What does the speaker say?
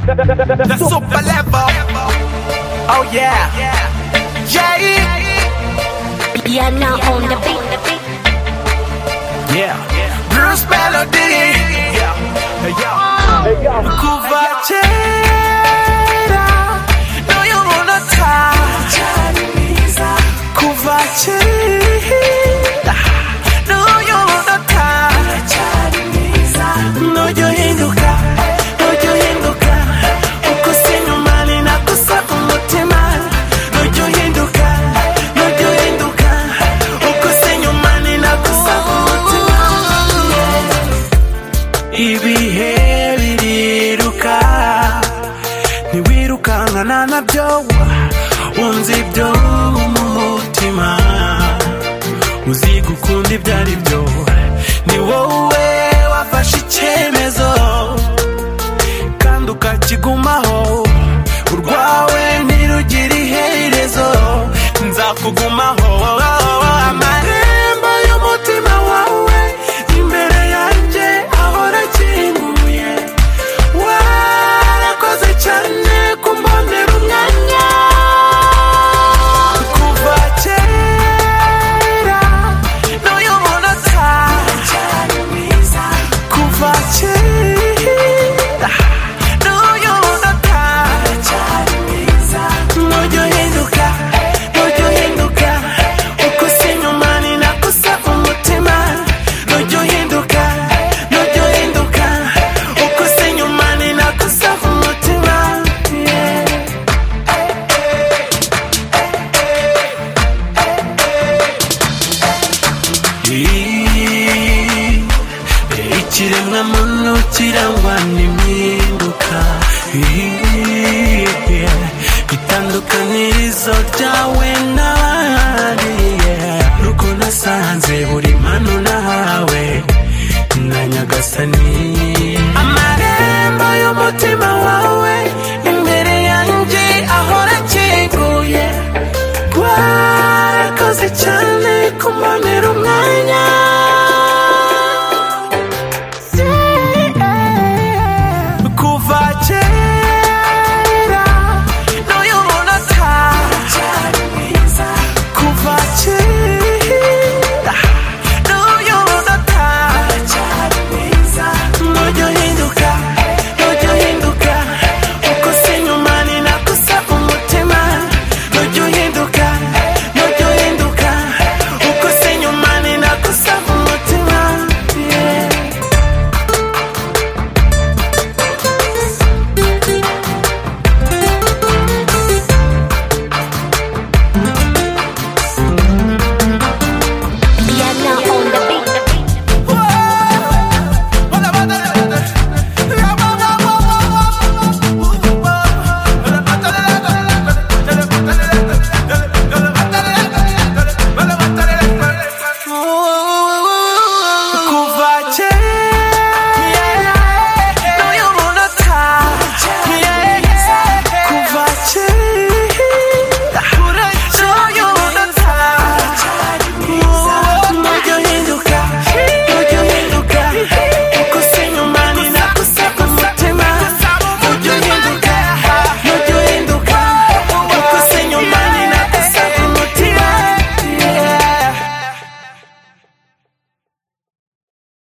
The super level. Oh yeah. Yeah. Yeah, now on the beat. Yeah. Bruce Melody. Yeah. Hey yo. Kuva kera, no you wanna touch. Kuva kera, no you wanna touch. No you hinduka, no you hinduka. Uko sinyumani na kusaka umutima. No you hinduka, no you hinduka. Uko sinyumani na kusaka umutima. Ibihe biriruka, ntiwirukangana nabyo. Unzi ibyo mu mutima, uzi gukunda ibyo ari byo. Ni wowe wafashe icyemezo kandi ukakigumaho. Urwawe ntirugira iherezo, nzakugumaho. Amarembo y'umutima wawe imbere yanjye ahora akinguye. Warakoze cyane kumbonera umwanya. Kuva kera, no you wanna touch. Kuva kera, no you wanna touch. No you hinduka, no you hinduka. Uko sinyumani na kusaka umutima. No you hinduka, no you hinduka. Uko sinyumani na kusaka umutima. Ikiremwa muntu kirangwa n'impinduka. Itandukanirizo ryawe n'abandi, nuko nasanze buri mpano nahawe na Nyagasani.